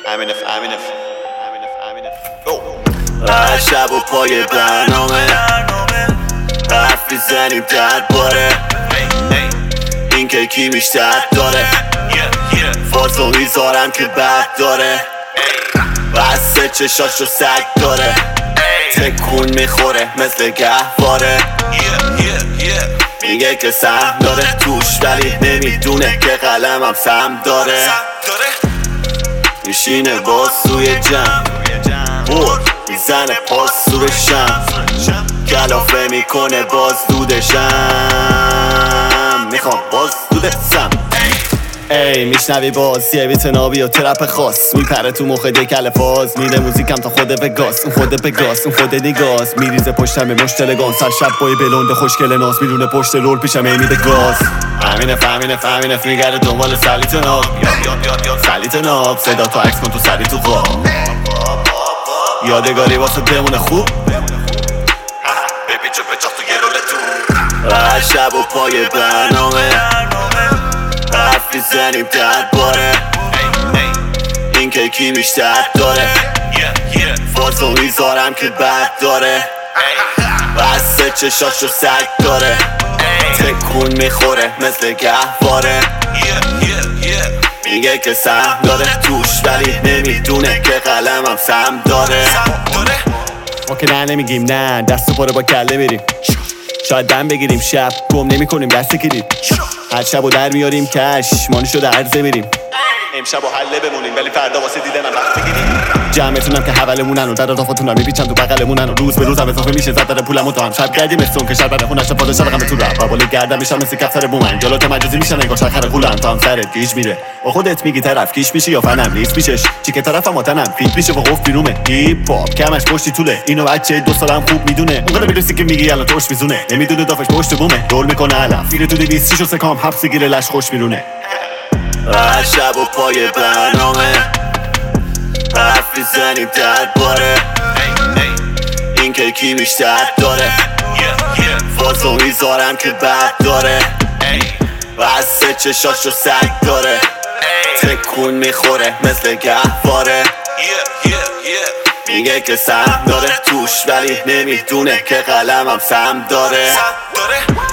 هر شب و پای برنامه حرف میزنیم درباره این که کی بیشتر داره. فازو میذارم که بد داره، بسته چشاشو سگ داره، تکون میخوره مثل گهواره. میگه که سهم داره توش ولی نمیدونه که قلمم سهم داره. میشینه باز سوی جمع میزنه پاس سور شم، کلافه میکنه باز دودشم، میخوام باز دودشم. ای میشنوی باز یه بیتنابی و ترپ خاص میپره تو مخ کل فاز، میده موزیکم تا خود بگاس، اون خود بگاس اون خود دیگاز، میریزه پشتم مشتل گاز، هر شب بای بلنده خوشگل ناز، میدونه پشت رول پیشم ای میده گاز. همینه میگره دنبال سلیت ناب، سلیت ناب، صدا تا عکس کن تو سری تو خواب، یادگاری واسه بمونه خوب، بپیچ و پچاق تو گلول تو. هر شب و پای برنامه حرف میزنیم درباره این که کی بیشتر داره. فازو میذارم که بد داره، بسته چشاشو سگ داره، تکون میخوره مثل گهواره. میگه که سهم داره توش ولی نمیدونه که قلمم سهم داره. ما که نه نمیگیم نه، دست پاره با کله میریم، شاید دم بگیریم شب گم نمی کنیم دست گیریم، هر شب و در میاریم کش مانی شده عرضه میریم، امشب و حله بمونیم ولی فردا واسه دیدنم وقت بگیریم. جمعتونم که حولمونن و در اضافتونم میپیچن تو بغلمونن و روز به روزم اضافه میشه زد داره پولمو تو هم شب گردیم استون که شب بره خونش پادشا رقم تو رب و بالا گردم میشم مثل کفتر بومن، جلوت مجازی میشن انگار شخر قولن تا هم سرت گیج میره با خودت میگی طرف کیش میشه یا فنم نیست میشش چی که طرفم آتنم فیت میشه و قفل بیرومه هیپ هاپ کمش پشتی طوله، اینو بچه 2 سالم خوب میدونه، اونقدر میرسی که میگی الان توش میزونه، نمیدونه دافش پشت بومه رول میکنه علم میره تو 200 سکام حبس گیره لش خوش میرونه. هر شب و پای برنامه حرف میزنیم درباره این که کی بیشتر داره. فازو میذارم که بد داره، بسته چشاشو سگ داره، تکون میخوره مثل گهواره. میگه که سهم داره توش ولی نمیدونه که قلمم سهم داره.